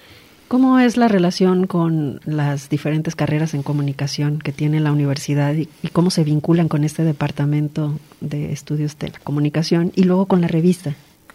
Speaker 2: ¿Cómo es la relación con las diferentes carreras en comunicación que tiene la universidad y, y cómo se vinculan con este departamento de estudios de la comunicación y luego con la revista?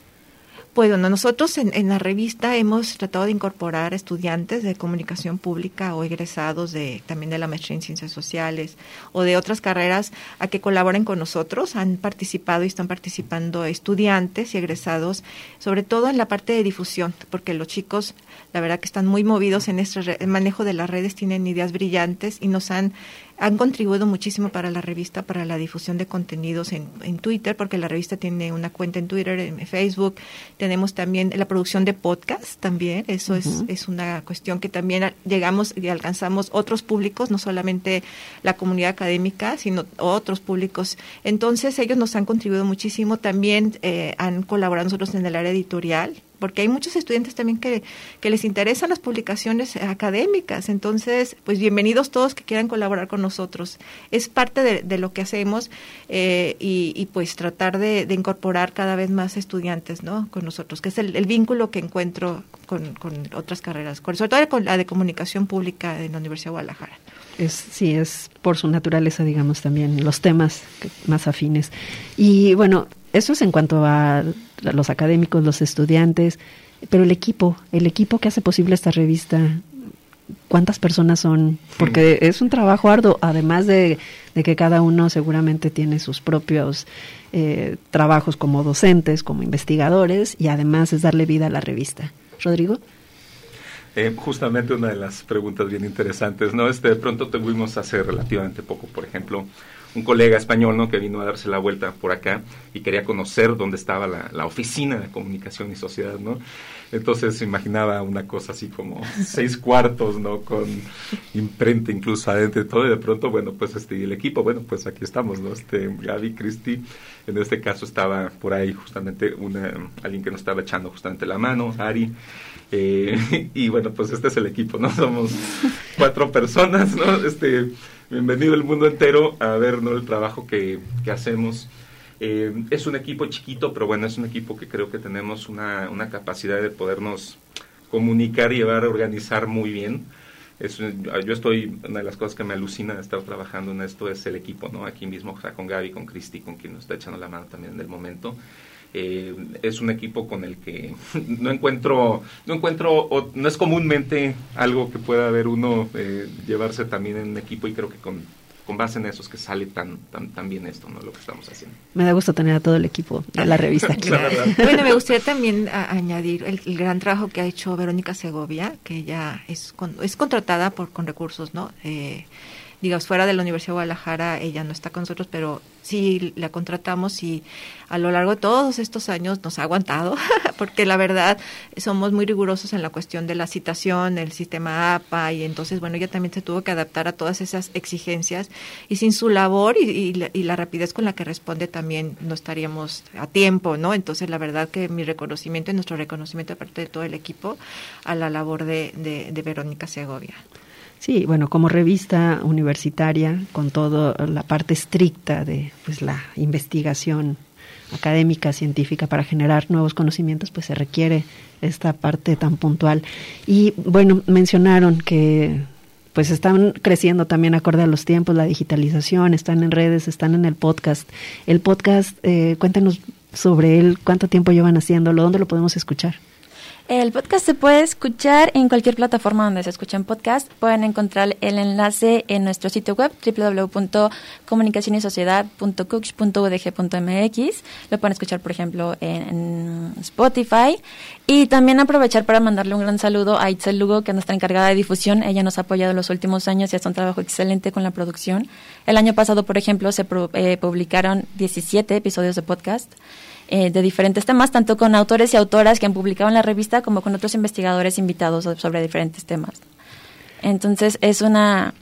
Speaker 7: Pues bueno, nosotros en, en la revista hemos tratado de incorporar estudiantes de comunicación pública o egresados de también de la maestría en ciencias sociales o de otras carreras a que colaboren con nosotros. Han participado y están participando estudiantes y egresados, sobre todo en la parte de difusión, porque los chicos, la verdad que están muy movidos en este re- el manejo de las redes, tienen ideas brillantes y nos han han contribuido muchísimo para la revista, para la difusión de contenidos en, en Twitter, porque la revista tiene una cuenta en Twitter, en Facebook. Tenemos también la producción de podcast también. Eso uh-huh. es, es una cuestión que también llegamos y alcanzamos otros públicos, no solamente la comunidad académica, sino otros públicos. Entonces, ellos nos han contribuido muchísimo. También eh, han colaborado nosotros en el área editorial, porque hay muchos estudiantes también que, que les interesan las publicaciones académicas. Entonces, pues bienvenidos todos que quieran colaborar con nosotros. Es parte de, de lo que hacemos eh, y, y pues tratar de, de incorporar cada vez más estudiantes, ¿no? Con nosotros, que es el, el vínculo que encuentro con, con otras carreras, con, sobre todo con la de comunicación pública en la Universidad de Guadalajara.
Speaker 2: Es, sí, es por su naturaleza, digamos, también los temas que, más afines. Y bueno, eso es en cuanto a los académicos, los estudiantes, pero el equipo, el equipo que hace posible esta revista, ¿cuántas personas son? Porque es un trabajo arduo, además de, de que cada uno seguramente tiene sus propios eh, trabajos como docentes, como investigadores, y además es darle vida a la revista. ¿Rodrigo?
Speaker 9: Eh, justamente una de las preguntas bien interesantes, ¿no? Este, de pronto tuvimos hace relativamente poco, por ejemplo, un colega español, ¿no?, que vino a darse la vuelta por acá y quería conocer dónde estaba la, la oficina de comunicación y sociedad, ¿no? Entonces se imaginaba una cosa así como seis cuartos, ¿no?, con imprenta incluso adentro y todo, y de pronto, bueno, pues este el equipo, bueno, pues aquí estamos, ¿no? Este Gaby, Cristi, en este caso estaba por ahí justamente una alguien que nos estaba echando justamente la mano, Ari, eh, y bueno, pues este es el equipo, ¿no? Somos cuatro personas, ¿no? Este, bienvenido el mundo entero a ver, ¿no?, el trabajo que, que hacemos. Eh, es un equipo chiquito, pero bueno, es un equipo que creo que tenemos una, una capacidad de podernos comunicar, llevar, organizar muy bien. Es, yo estoy, una de las cosas que me alucina de estar trabajando en esto es el equipo, ¿no? Aquí mismo, o sea, con Gaby, con Cristi, con quien nos está echando la mano también en el momento. Eh, es un equipo con el que no encuentro, no encuentro, o, no es comúnmente algo que pueda haber uno eh, llevarse también en un equipo, y creo que con con base en eso es que sale tan tan tan bien esto, ¿no?, lo que estamos haciendo.
Speaker 2: Me da gusto tener a todo el equipo de la revista aquí.
Speaker 7: Bueno, me gustaría también a, añadir el, el gran trabajo que ha hecho Verónica Segovia, que ella es con, es contratada por con recursos, ¿no? Eh, digamos, fuera de la Universidad de Guadalajara, ella no está con nosotros, pero sí la contratamos, y a lo largo de todos estos años nos ha aguantado, porque la verdad somos muy rigurosos en la cuestión de la citación, el sistema A P A, y entonces, bueno, ella también se tuvo que adaptar a todas esas exigencias, y sin su labor y, y, la, y la rapidez con la que responde también no estaríamos a tiempo, ¿no? Entonces, la verdad que mi reconocimiento y nuestro reconocimiento de parte de todo el equipo a la labor de, de, de Verónica Segovia.
Speaker 2: Sí, bueno, como revista universitaria, con toda la parte estricta de pues la investigación académica, científica, para generar nuevos conocimientos, pues se requiere esta parte tan puntual. Y bueno, mencionaron que pues están creciendo también acorde a los tiempos, la digitalización, están en redes, están en el podcast. El podcast, eh, cuéntanos sobre él, cuánto tiempo llevan haciéndolo, dónde lo podemos escuchar.
Speaker 8: El podcast se puede escuchar en cualquier plataforma donde se escuchen podcast. Pueden encontrar el enlace en nuestro sitio web doble u doble u doble u punto comunicación y sociedad punto cuch punto u d g punto m x. Lo pueden escuchar, por ejemplo, en, en Spotify. Y también aprovechar para mandarle un gran saludo a Itzel Lugo, que es nuestra encargada de difusión. Ella nos ha apoyado en los últimos años y hace un trabajo excelente con la producción. El año pasado, por ejemplo, se pro, eh, publicaron diecisiete episodios de podcast. Eh, de diferentes temas, tanto con autores y autoras que han publicado en la revista como con otros investigadores invitados sobre diferentes temas. Entonces es una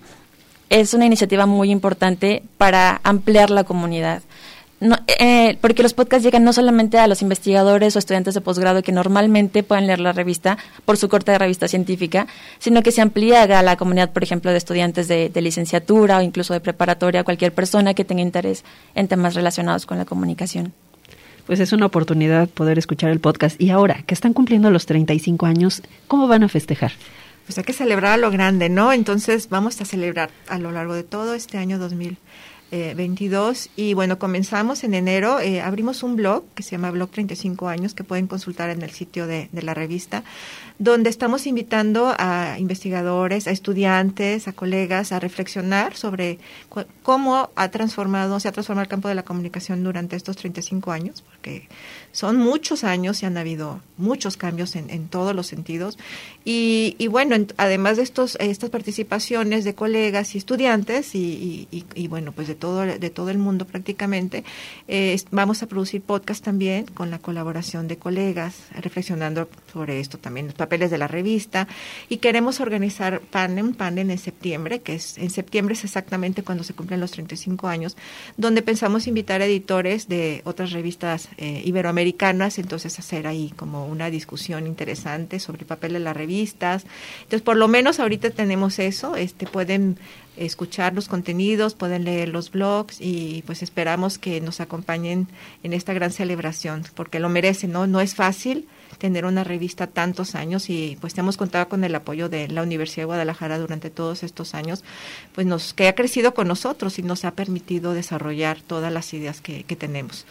Speaker 8: es una iniciativa muy importante para ampliar la comunidad. No, eh, porque los podcasts llegan no solamente a los investigadores o estudiantes de posgrado que normalmente pueden leer la revista por su corte de revista científica, sino que se amplía a la comunidad, por ejemplo, de estudiantes de, de licenciatura o incluso de preparatoria, cualquier persona que tenga interés en temas relacionados con la comunicación.
Speaker 2: Pues es una oportunidad poder escuchar el podcast. Y ahora que están cumpliendo los treinta y cinco años, ¿cómo van a festejar?
Speaker 7: Pues hay que celebrar a lo grande, ¿no? Entonces vamos a celebrar a lo largo de todo este año dos mil veintidós. Y bueno, comenzamos en enero, eh, abrimos un blog que se llama Blog treinta y cinco años, que pueden consultar en el sitio de, de la revista, donde estamos invitando a investigadores, a estudiantes, a colegas a reflexionar sobre cu- cómo ha transformado, se ha transformado el campo de la comunicación durante estos treinta y cinco años, porque son muchos años y han habido muchos cambios en, en todos los sentidos. Y, y bueno, en, además de estos estas participaciones de colegas y estudiantes y, y, y, y bueno, pues de todo de todo el mundo prácticamente, eh, vamos a producir podcast también con la colaboración de colegas, reflexionando sobre esto también, los papeles de la revista, y queremos organizar panel, un panel en septiembre, que es en septiembre es exactamente cuando se cumplen los treinta y cinco años, donde pensamos invitar a editores de otras revistas eh, iberoamericanas, entonces hacer ahí como una discusión interesante sobre el papel de las revistas. Entonces, por lo menos ahorita tenemos eso, este pueden escuchar los contenidos, pueden leer los blogs y pues esperamos que nos acompañen en esta gran celebración, porque lo merecen, ¿no? No es fácil tener una revista tantos años y pues hemos contado con el apoyo de la Universidad de Guadalajara durante todos estos años, pues nos que ha crecido con nosotros y nos ha permitido desarrollar todas las ideas que, que tenemos.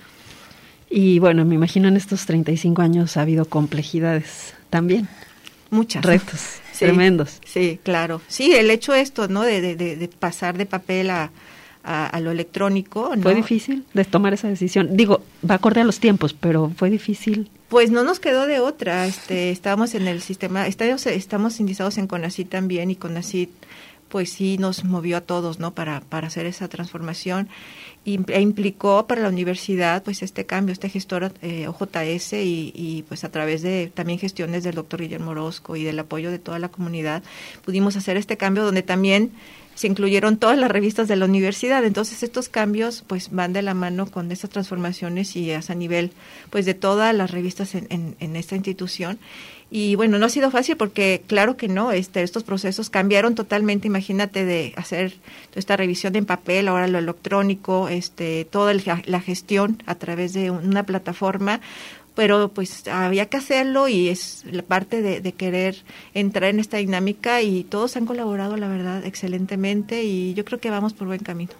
Speaker 2: Y bueno, me imagino en estos treinta y cinco años ha habido complejidades también.
Speaker 7: Muchas.
Speaker 2: Retos
Speaker 7: sí,
Speaker 2: tremendos.
Speaker 7: Sí, claro. Sí, el hecho esto, ¿no? De, de, de pasar de papel a, a, a lo electrónico, ¿no?
Speaker 2: ¿Fue difícil de tomar esa decisión? Digo, va acorde a los tiempos, pero ¿fue difícil?
Speaker 7: Pues no nos quedó de otra. Este, estábamos en el sistema, estamos, estamos indizados en CONACYT también, y CONACYT pues sí nos movió a todos, ¿no? Para, para hacer esa transformación. Y, e implicó para la universidad pues este cambio, este gestor eh, O J S y, y pues a través de también gestiones del doctor Guillermo Orozco y del apoyo de toda la comunidad pudimos hacer este cambio donde también se incluyeron todas las revistas de la universidad. Entonces estos cambios pues van de la mano con estas transformaciones y es a nivel pues de todas las revistas en, en, en esta institución. Y bueno, no ha sido fácil porque claro que no, este, estos procesos cambiaron totalmente. Imagínate de hacer esta revisión en papel, ahora lo electrónico, este, toda el, la gestión a través de una plataforma, pero pues había que hacerlo y es la parte de, de querer entrar en esta dinámica y todos han colaborado, la verdad, excelentemente y yo creo que vamos por buen camino.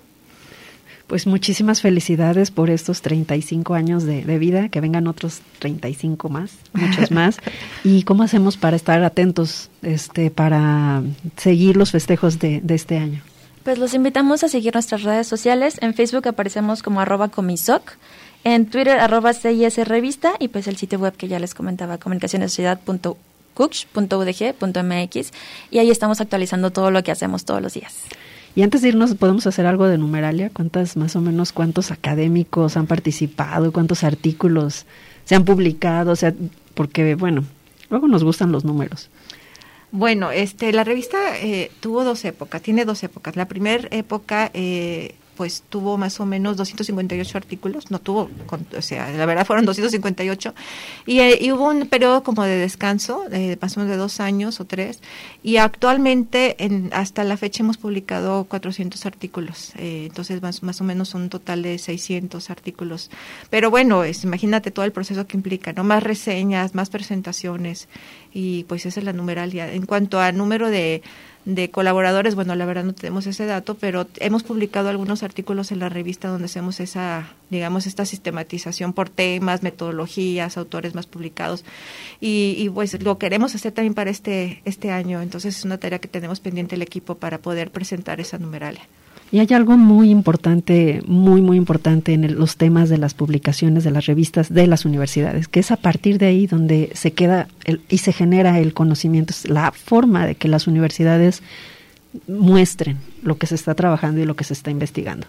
Speaker 2: Pues muchísimas felicidades por estos treinta y cinco años de, de vida, que vengan otros treinta y cinco más, muchos más. ¿Y cómo hacemos para estar atentos, este, para seguir los festejos de, de este año?
Speaker 8: Pues los invitamos a seguir nuestras redes sociales. En Facebook aparecemos como arroba comisoc, en Twitter arroba C I S Revista y pues el sitio web que ya les comentaba, comunicacionessociedad punto cuch punto u d g punto m x, y ahí estamos actualizando todo lo que hacemos todos los días.
Speaker 2: Y antes de irnos, ¿podemos hacer algo de numeralia? ¿Cuántas, más o menos, cuántos académicos han participado? ¿Cuántos artículos se han publicado? O sea, porque, bueno, luego nos gustan los números.
Speaker 7: Bueno, este, la revista eh, tuvo dos épocas, tiene dos épocas. La primera época, eh, pues tuvo más o menos doscientos cincuenta y ocho artículos, no tuvo, o sea, la verdad fueron doscientos cincuenta y ocho, y, eh, y hubo un periodo como de descanso, de más o menos de dos años o tres, y actualmente en, hasta la fecha hemos publicado cuatrocientos artículos, eh, entonces más, más o menos un total de seiscientos artículos, pero bueno, es, imagínate todo el proceso que implica, ¿no? Más reseñas, más presentaciones, y pues esa es la numeralia. En cuanto a número de de colaboradores, bueno, la verdad no tenemos ese dato, pero hemos publicado algunos artículos en la revista donde hacemos esa, digamos, esta sistematización por temas, metodologías, autores más publicados, y, y pues lo queremos hacer también para este este año, entonces es una tarea que tenemos pendiente el equipo para poder presentar esa numeralia.
Speaker 2: Y hay algo muy importante, muy, muy importante en el, los temas de las publicaciones de las revistas de las universidades, que es a partir de ahí donde se queda el, y se genera el conocimiento, es la forma de que las universidades muestren lo que se está trabajando y lo que se está investigando.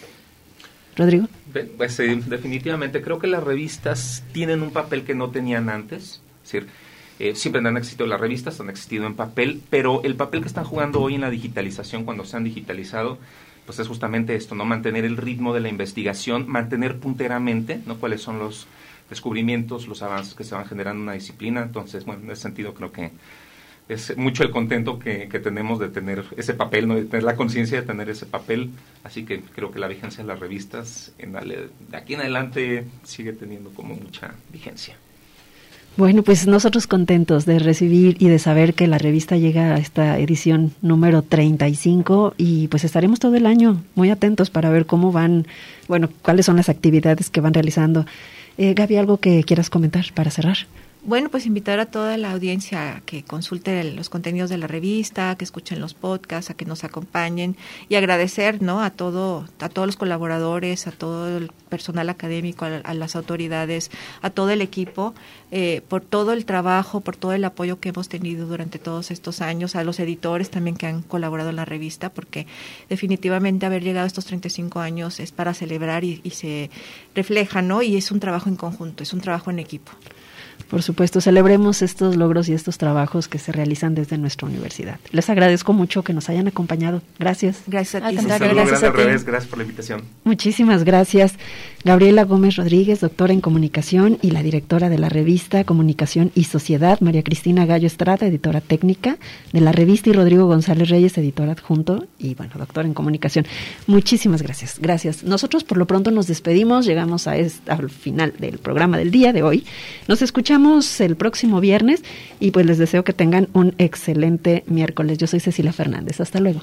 Speaker 2: Rodrigo.
Speaker 9: Pues eh, definitivamente creo que las revistas tienen un papel que no tenían antes, es decir, Eh, siempre han existido las revistas, han existido en papel, pero el papel que están jugando hoy en la digitalización, cuando se han digitalizado, pues es justamente esto, ¿no? Mantener el ritmo de la investigación, mantener punteramente, ¿no? Cuáles son los descubrimientos, los avances que se van generando en una disciplina. Entonces, bueno, en ese sentido creo que es mucho el contento que, que tenemos de tener ese papel, ¿no? De tener la conciencia de tener ese papel. Así que creo que la vigencia de las revistas en, de aquí en adelante sigue teniendo como mucha vigencia.
Speaker 2: Bueno, pues nosotros contentos de recibir y de saber que la revista llega a esta edición número treinta y cinco y pues estaremos todo el año muy atentos para ver cómo van, bueno, cuáles son las actividades que van realizando. Eh, Gaby, ¿algo que quieras comentar para cerrar?
Speaker 7: Bueno, pues invitar a toda la audiencia a que consulte los contenidos de la revista, a que escuchen los podcasts, a que nos acompañen y agradecer, ¿no? a todo, a todos los colaboradores, a todo el personal académico, a, a las autoridades, a todo el equipo, eh, por todo el trabajo, por todo el apoyo que hemos tenido durante todos estos años, a los editores también que han colaborado en la revista, porque definitivamente haber llegado a estos treinta y cinco años es para celebrar y, y se refleja, ¿no? Y es un trabajo en conjunto, es un trabajo en equipo.
Speaker 2: Por supuesto, celebremos estos logros y estos trabajos que se realizan desde nuestra universidad. Les agradezco mucho que nos hayan acompañado. Gracias.
Speaker 7: Gracias a ti.
Speaker 9: Un saludo grande al revés. Gracias por la invitación.
Speaker 2: Muchísimas gracias. Gabriela Gómez Rodríguez, doctora en comunicación y la directora de la revista Comunicación y Sociedad, María Cristina Gallo Estrada, editora técnica de la revista, y Rodrigo González Reyes, editor adjunto y, bueno, doctor en comunicación. Muchísimas gracias. Gracias. Nosotros por lo pronto nos despedimos. Llegamos a este, al final del programa del día de hoy. Nos escuchamos el próximo viernes y pues les deseo que tengan un excelente miércoles. Yo soy Cecilia Fernández. Hasta luego.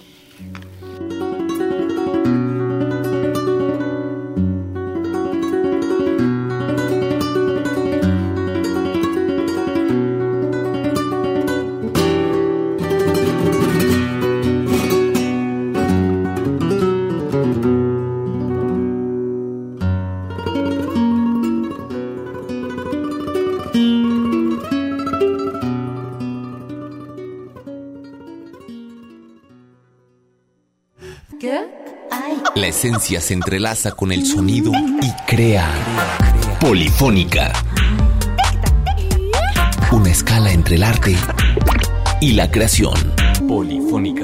Speaker 8: ¿Qué?
Speaker 1: La esencia se entrelaza con el sonido y crea Polifónica. Una escala entre el arte y la creación. Polifónica.